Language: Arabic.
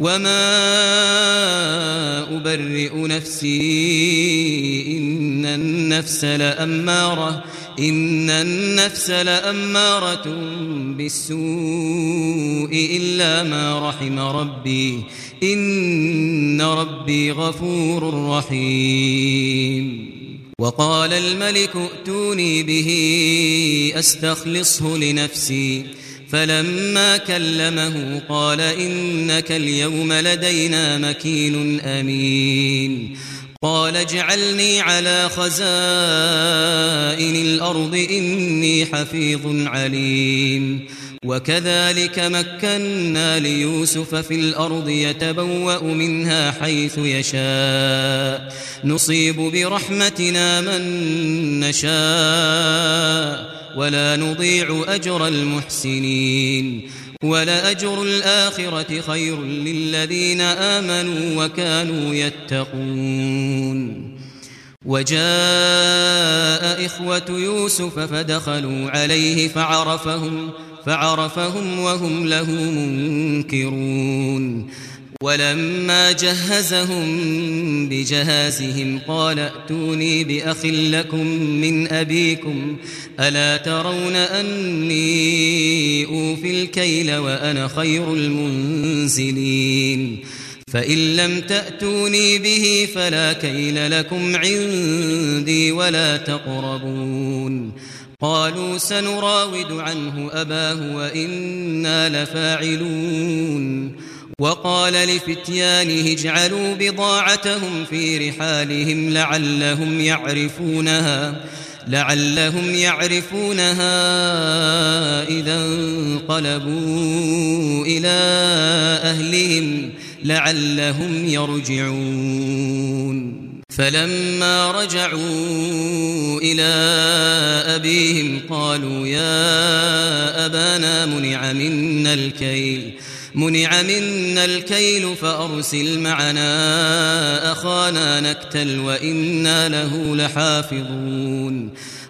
وما أبرئ نفسي إن النفس لأمارة بالسوء إلا ما رحم ربي إن ربي غفور رحيم. وقال الملك ائتوني به أستخلصه لنفسي فلما كلمه قال إنك اليوم لدينا مكين أمين. قال اجعلني على خزائن الأرض إني حفيظ عليم. وكذلك مكنا ليوسف في الأرض يتبوأ منها حيث يشاء نصيب برحمتنا من نشاء ولا نضيع أجر المحسنين ولأجر الآخرة خير للذين آمنوا وكانوا يتقون. وجاء إخوة يوسف فدخلوا عليه فعرفهم وهم له منكرون. ولما جهزهم بجهازهم قال ائتوني بأخ لكم من أبيكم ألا ترون أني أوفي الكيل وأنا خير المنزلين فإن لم تأتوني به فلا كيل لكم عندي ولا تقربون. قالوا سنراود عنه أباه وإنا لفاعلون. وقال لفتيانه اجعلوا بضاعتهم في رحالهم لعلهم يعرفونها إذا انقلبوا إلى أهلهم لعلهم يرجعون. فلما رجعوا إلى أبيهم قالوا يا أبانا منع منا الكيل فأرسل معنا أخانا نكتل وإنا له لحافظون.